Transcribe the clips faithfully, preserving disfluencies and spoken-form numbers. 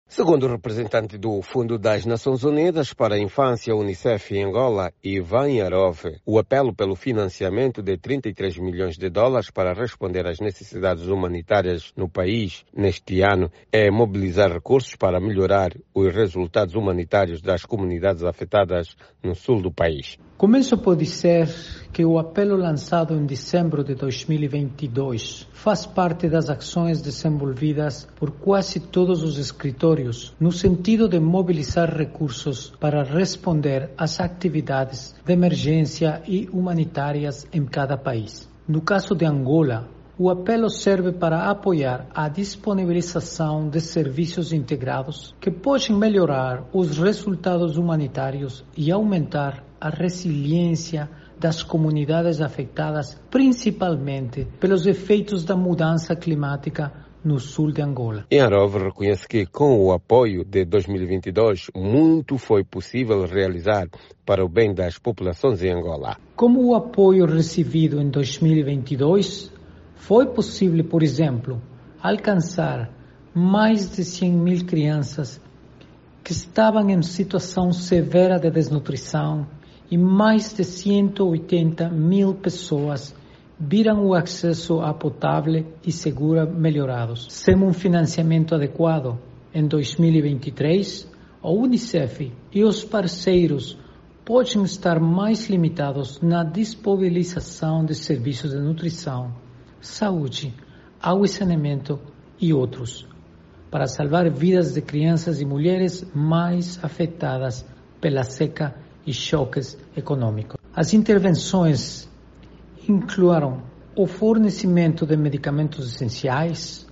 Segundo o representante do Fundo das Nações Unidas para a Infância, Unicef em Angola, Ivan Yarov, o apelo pelo financiamento de trinta e três milhões de dólares para responder às necessidades humanitárias no país neste ano é mobilizar recursos para melhorar os resultados humanitários das comunidades afetadas no sul do país. Começo por dizer que o apelo lançado em dezembro de dois mil e vinte e dois faz parte das ações desenvolvidas por quase todos os escritórios no sentido de mobilizar recursos para responder às atividades de emergência e humanitárias em cada país. No caso de Angola, o apelo serve para apoiar a disponibilização de serviços integrados que podem melhorar os resultados humanitários e aumentar a resiliência das comunidades afetadas principalmente pelos efeitos da mudança climática no sul de Angola. Yarov reconhece que com o apoio de dois mil e vinte e dois, muito foi possível realizar para o bem das populações em Angola. Como o apoio recebido em dois mil e vinte e dois, foi possível, por exemplo, alcançar mais de cem mil crianças que estavam em situação severa de desnutrição e mais de cento e oitenta mil pessoas viram o acesso a potável e segura melhorados. Sem um financiamento adequado, em dois mil e vinte e três, a Unicef e os parceiros podem estar mais limitados na disponibilização de serviços de nutrição, saúde, água e saneamento e outros, para salvar vidas de crianças e mulheres mais afetadas pela seca e choques econômicos. As intervenções incluíram o fornecimento de medicamentos essenciais,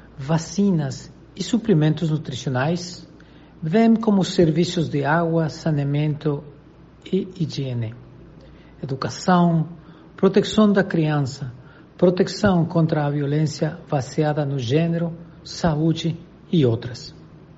vacinas e suprimentos nutricionais, bem como serviços de água, saneamento e higiene, educação, proteção da criança, proteção contra a violência baseada no gênero, saúde e outras.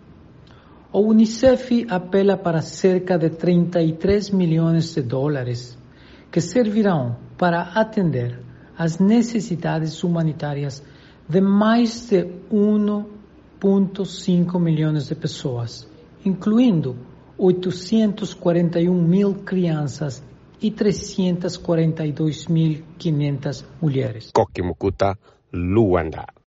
A Unicef apela para cerca de trinta e três milhões de dólares que servirão para atender às necessidades humanitárias de mais de um vírgula cinco milhões de pessoas, incluindo oitocentas e quarenta e uma mil crianças e trezentas e quarenta e duas mil e quinhentas mulheres. Koki Mukuta, Luanda.